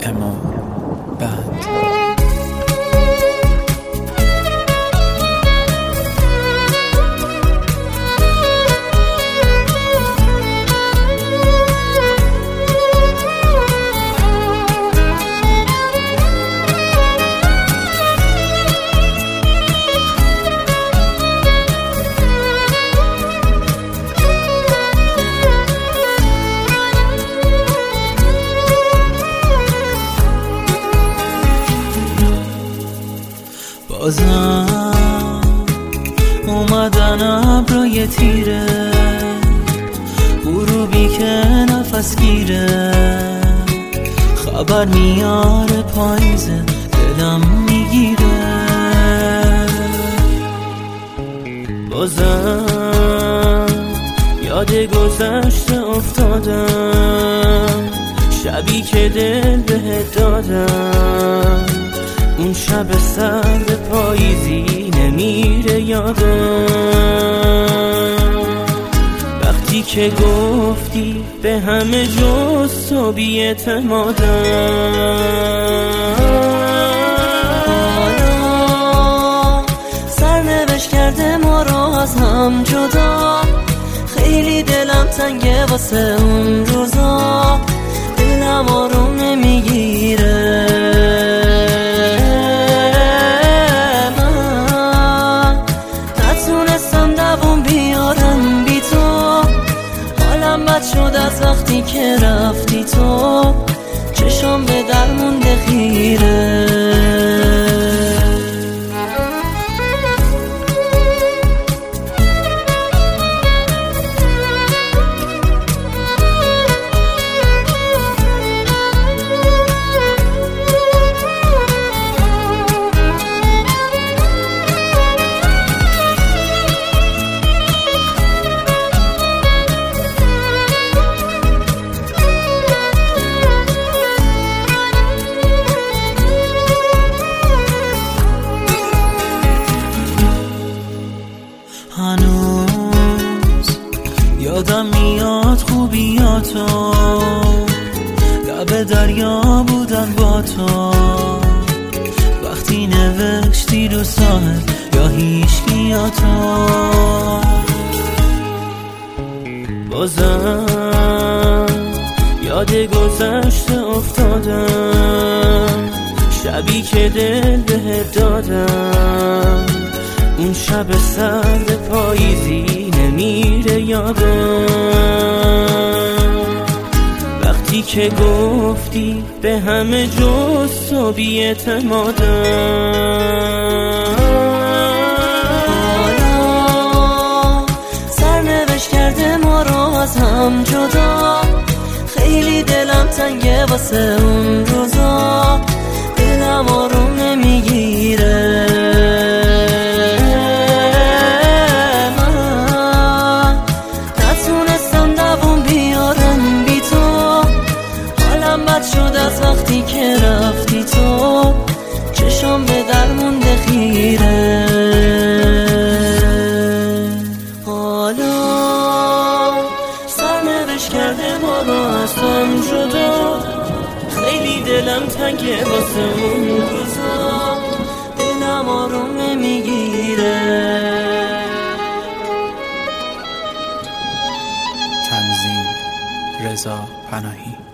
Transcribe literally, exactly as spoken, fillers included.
کمان بند. بازم اومدن ابرای تیره، غروبی که نفس گیره، خبر میاره پاییزه دلم میگیره. بازم یاد گذشته افتادم، شبی که دل بهت دادم، اون شب سرد پاییزی نمیره یادم. وقتی که گفتی به همه جز تو بی‌اعتمادم، حالا سرنوشت کرده ما رو از هم جدا. خیلی دلم تنگه واسه اون روزا، دلم آروم نمیگیره. بد شد از وقتی که رفتی تو، چشم به در مونده خیره. هنوز یادم میاد خوبیاتو، لب دریا بودن با تو، وقتی نوشتی رو ساحل یا هیچکیاتو. بازم یاد گذشته افتادم، شبی که دل بهت دادم، اون شب سرد پاییزی نمیره یادم. وقتی که گفتی به همه جز تو بی‌اعتمادم، حالا سرنوشت کرده ما رو از هم جدا. خیلی دلم تنگه واسه اون روزا، دلم آروم نمیگیره. بد شد از وقتی که رفتی تو، چشم به در مونده خیره. حالا سرنوشت کرده ما رو از هم جدا. خیلی دلم تنگه واسه اون روزا، دلم آروم نمیگیره. تنظیم رضا پناهی.